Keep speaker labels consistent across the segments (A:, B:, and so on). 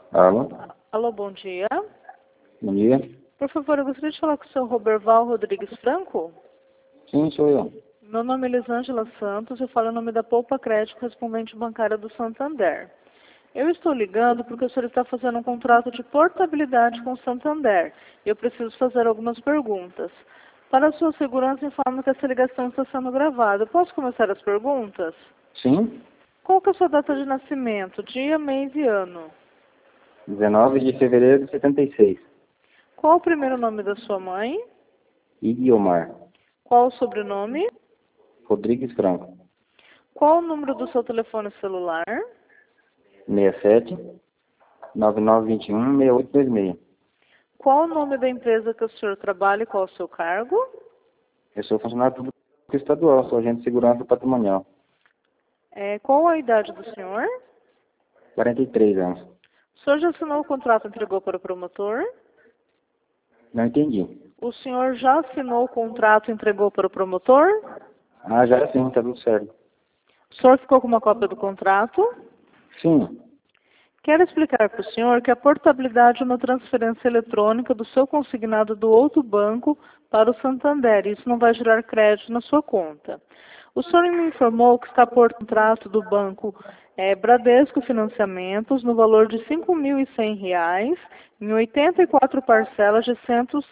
A: Alô?
B: Alô, bom dia.
A: Bom dia.
B: Por favor, eu gostaria de falar com o senhor Roberval Rodrigues Franco.
A: Sim, sou eu.
B: Meu nome é Elisângela Santos, eu falo em nome da Poupa Crédito, correspondente bancária do Santander. Eu estou ligando porque o senhor está fazendo um contrato de portabilidade com o Santander. Eu preciso fazer algumas perguntas. Para a sua segurança, informo que essa ligação está sendo gravada. Eu posso começar as perguntas?
A: Sim.
B: Qual que é a sua data de nascimento? Dia, mês e ano?
A: 19 de fevereiro de 76.
B: Qual o primeiro nome da sua mãe?
A: Iguiomar.
B: Qual o sobrenome?
A: Rodrigues Franco.
B: Qual o número do seu telefone celular?
A: 67 9921 6826.
B: Qual o nome da empresa que o senhor trabalha e qual o seu cargo?
A: Eu sou funcionário público estadual, sou agente de segurança patrimonial.
B: Qual a idade do senhor?
A: 43 anos.
B: O senhor já assinou o contrato e entregou para o promotor?
A: Não entendi.
B: O senhor já assinou o contrato e entregou para o promotor?
A: Ah, já sim, tá tudo certo.
B: O senhor ficou com uma cópia do contrato?
A: Sim.
B: Quero explicar para o senhor que a portabilidade é uma transferência eletrônica do seu consignado do outro banco para o Santander. Isso não vai gerar crédito na sua conta. O senhor me informou que está por contrato do banco Bradesco Financiamentos no valor de R$ 5.100 em 84 parcelas de R$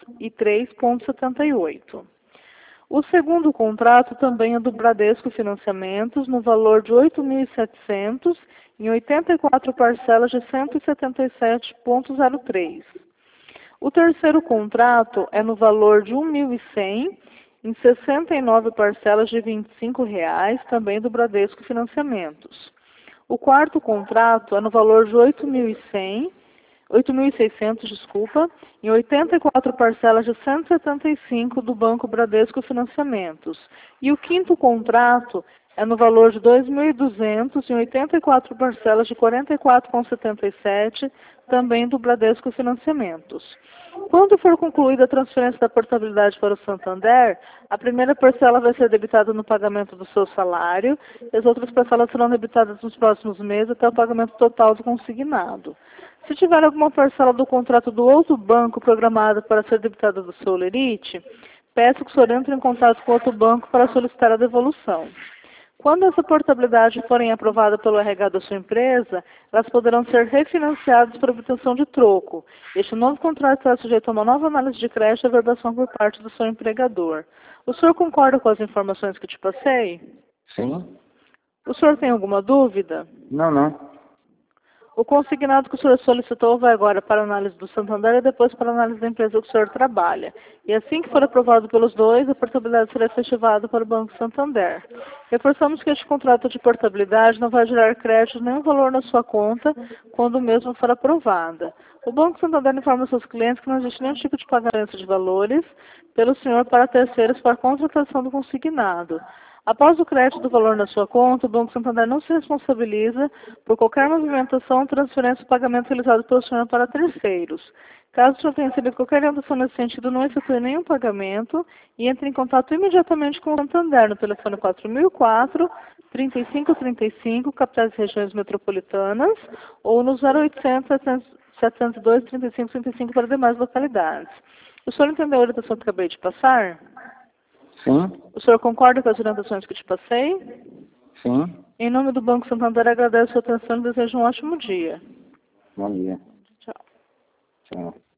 B: 103,78. O segundo contrato também é do Bradesco Financiamentos, no valor de R$ 8.700, em 84 parcelas de R$ 177,03. O terceiro contrato é no valor de R$ 1.100, em 69 parcelas de R$ 25, também do Bradesco Financiamentos. O quarto contrato é no valor de R$ 8.600, em 84 parcelas de 175 do Banco Bradesco Financiamentos. E o quinto contrato é no valor de R$ 2.200, em 84 parcelas de R$ 44,77, também do Bradesco Financiamentos. Quando for concluída a transferência da portabilidade para o Santander, a primeira parcela vai ser debitada no pagamento do seu salário, e as outras parcelas serão debitadas nos próximos meses até o pagamento total do consignado. Se tiver alguma parcela do contrato do outro banco programada para ser debitada do seu lerite, peço que o senhor entre em contato com outro banco para solicitar a devolução. Quando essa portabilidade forem aprovada pelo RH da sua empresa, elas poderão ser refinanciadas por obtenção de troco. Este novo contrato será sujeito a uma nova análise de crédito e averbação por parte do seu empregador. O senhor concorda com as informações que te passei?
A: Sim.
B: O senhor tem alguma dúvida?
A: Não.
B: O consignado que o senhor solicitou vai agora para a análise do Santander e depois para a análise da empresa que o senhor trabalha. E assim que for aprovado pelos dois, a portabilidade será efetivada para o Banco Santander. Reforçamos que este contrato de portabilidade não vai gerar crédito nenhum valor na sua conta quando o mesmo for aprovada. O Banco Santander informa seus clientes que não existe nenhum tipo de pagamento de valores pelo senhor para terceiros para a contratação do consignado. Após o crédito do valor na sua conta, o Banco Santander não se responsabiliza por qualquer movimentação, transferência ou pagamento realizado pelo senhor para terceiros. Caso o senhor tenha recebido qualquer orientação nesse sentido, não efetue nenhum pagamento e entre em contato imediatamente com o Santander no telefone 4004-3535, capitais e regiões metropolitanas, ou no 0800 702 3535 para demais localidades. O senhor entendeu a orientação que acabei de passar?
A: Sim.
B: O senhor concorda com as orientações que te passei?
A: Sim.
B: Em nome do Banco Santander, agradeço a sua atenção e desejo um ótimo dia.
A: Bom dia.
B: Tchau.
A: Tchau.